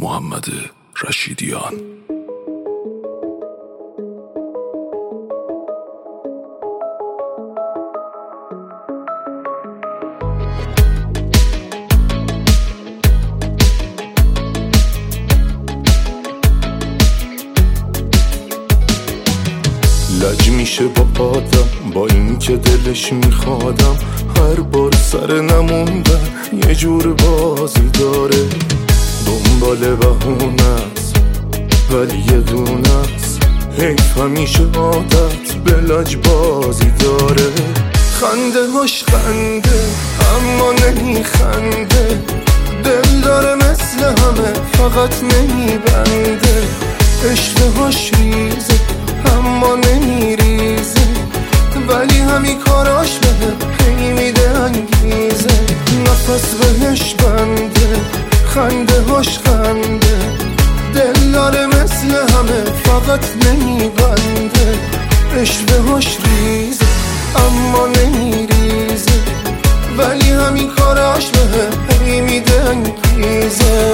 محمد رشیدیان. لج میشه با آدم، با این که دلش میخوادم، هر بار سر نموندن یه جور بازی داره. دنبال بهونه است ولی یه دونه است، حیف همیشه عادت به لج بازی داره. خنده هاش خنده اما نمیخنده، دل داره مثل همه فقط نمیبنده. عشق هاش ریزه اما نمیریزه، ولی همین کاراش بهم هی میده انگیزه. نفس بهش بنده، خنده هاش خنده، دل داره مثل همه فقط نمیبنده. عشق هاش ریزه اما نمیریزه، ولی همین کاراش بهم هی میده انگیزه.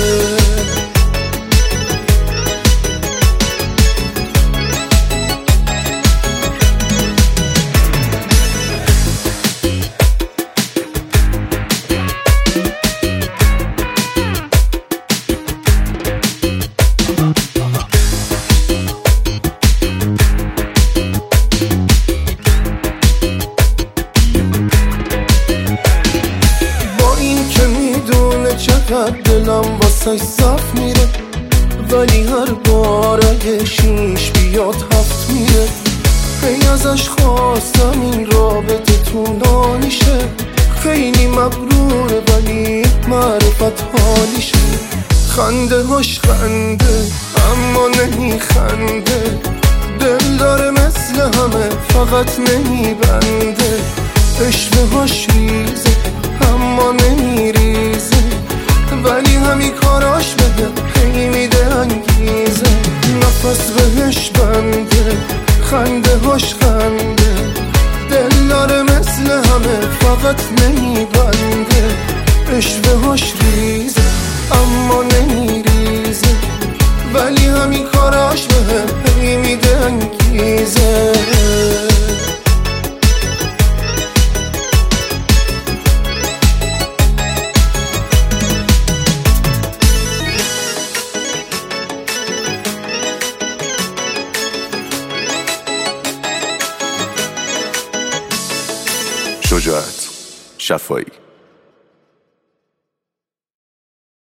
چقدر دلم واسه صف میره، ولی هر بار اگه 6 بیاد 7 میره. هی ازش خواستم این رابطه طولانیشه، خیلی مغروره ولی معرفت حالیشه. خنده هاش خنده اما نمیخنده، دل داره مثل همه فقط نمیبنده. عشق هاش ریزه اما نمیریزه، ولی همین کاراش بده هی میده انگیزه. نفس بهش بنده، خنده هاش خنده، دل داره مثل همه فقط نمیبنده. عشق هاش ریزه اما نمیریزه، ولی همین کاراش بده هی میده انگیزه. شجاعت شفایی.